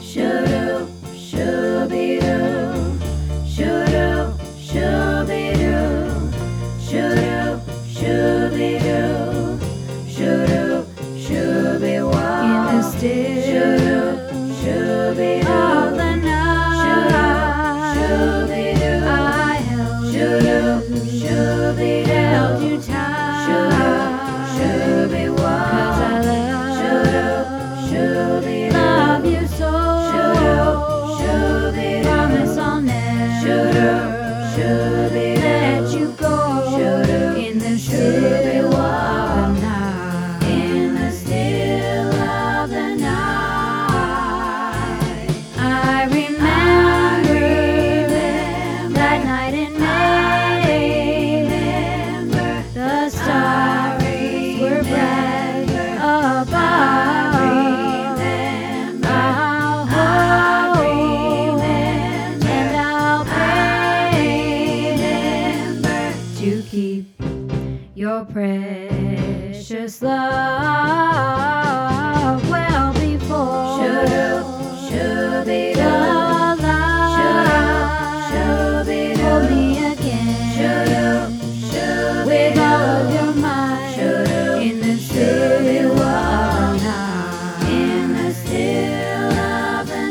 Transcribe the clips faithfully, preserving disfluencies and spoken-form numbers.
shoo-doo, shoo-be-doo, shoo-doo, shoo-be-doo, shoo-doo, shoo-be-doo, shoo-doo, shoo-be-wow. In the still shoo-doo, shoo-be-doo of the night, shoo-doo, shoo-be-doo, I held shoo-doo, shoo-be-doo, held you tight, shoo-doo, shoo-be-wow. 'Cause I love shoo-doo, shoo-be-doo, love you so, shoo-doo, shoo-be-doo, promise I'll never shoo-doo, shoo-be-doo, let you go, shoo-doo, in the still of the night, in the still of the night. I remember, I remember that night in May, remember the stars were bright above. I remember, I'll hold and I'll pray to keep your precious love well before shoo-doo, shoo-be-doo, the light shoo-doo, hold me again, shoo-doo, shoo-be-doo, with all of your might, shoo-doo, in the still of the night, in the still of the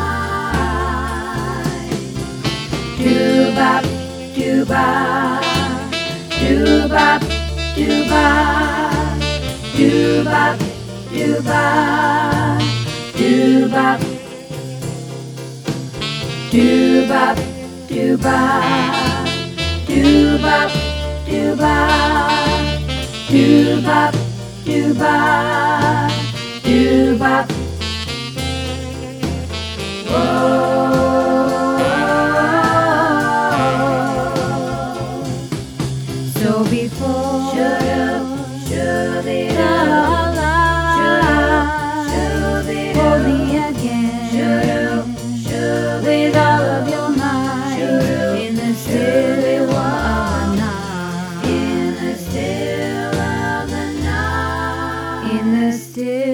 night. Do-bop, do-bop, do-bop, do-bop, do-bop, do-bop, do-bop, do-bop, do-bop, do-bop, do-bop, do-bop, do-bop, do-bop. Whoa. So before shoo-doo, shoo-be-doo, the light hold me again, shoo-doo, shoo-be-doo, with all of your might, shoo-doo, in the still of the night, in the still of the night, in the still